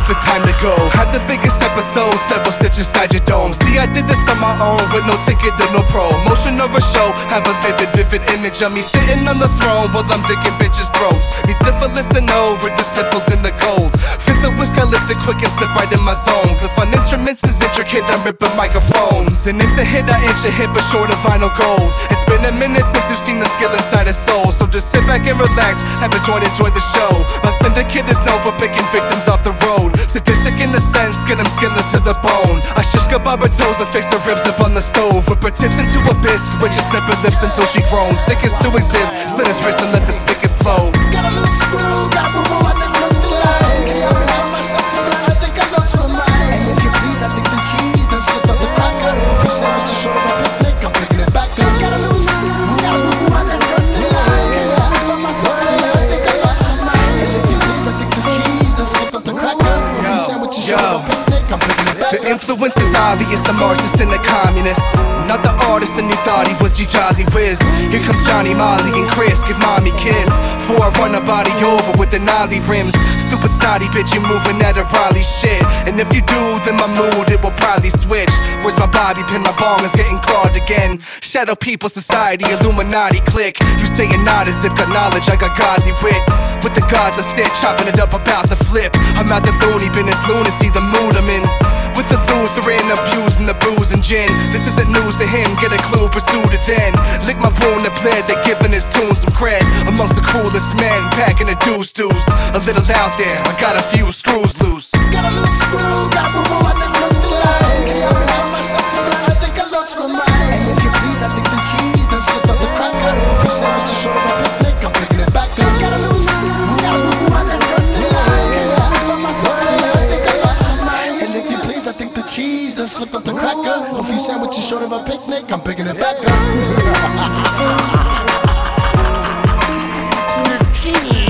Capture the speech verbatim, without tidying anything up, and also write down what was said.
if it's time to go. Had the biggest episode, several stitches inside your dome. See, I did this on my own, with no ticket or no promotion or a show. Have a vivid, vivid image of me sitting on the throne while I'm digging bitches' throats. Me syphilis and no, with the sniffles in the cold. Fifth of whisk, I lift it quick and slip right in my zone. The fun instruments is intricate, I'm ripping microphones. An instant hit, I inch a hit, but short of vinyl gold. It's been a minute since you've seen the skill inside a soul. So just sit back and relax, have a joint, enjoy the show. My syndicate is known for picking victims off the road. Sadistic in the sense, skin them skinless to the bone. I shish kebab her toes and fix the ribs up on the stove. Whip her tits into a bisque, with just snip her lips until she groans. Sickest to exist, slit his wrist and let the spigot flow. Got a loose screw, got boo boo, I just lost the line. Can't help it from myself, I think I lost my mind. And if you please, I think the cheese done slipped up the cracker. A few sandwiches short of a picnic, I'm picking it back up. Got a loose screw, got boo boo, I just lost the line. Can't help it from myself, I think I lost my mind. And if you please, I think the cheese done slipped up the cracker. A few sandwiches short of a picnic, I'm picking it back up. The influence is obvious, a Marxist and a communist. Not the artist and you thought he was G Jolly Whiz. Here comes Johnny, Molly, and Chris, give mommy kiss. Before I run a body over with the nollie rims. Stupid snotty bitch, you moving at a Raleigh shit. And if you do, then my mood, it will probably switch. Where's my bobby pin, my bong is getting clawed again. Shadow people, society, Illuminati click. You say you're not as if got knowledge, I got godly wit. With the gods I sit, chopping it up about the flip. I'm out the loony bin, it's lunacy, the mood I'm in. With the Lutheran, abusing the booze and gin. This isn't news to him, get a clue, pursued it then. Lick my wound, that bled, they giving his tune some cred. Amongst the coolest men, packing a deuce deuce. A little out there, I got a few screws loose. Got a loose screw, got boo boo, I just lost the line. Can't help it from myself, I think I lost my mind. And if you please, I think the cheese done slipped up the cracker. A few sandwiches short of a picnic, I'm picking it back up. Got a loose screw, got boo boo, I just lost the line. Can't help it from myself, I think I lost my mind. And if you please, I think the cheese done slipped up the cracker. A few sandwiches short of a picnic, I'm picking it back up. The cheese.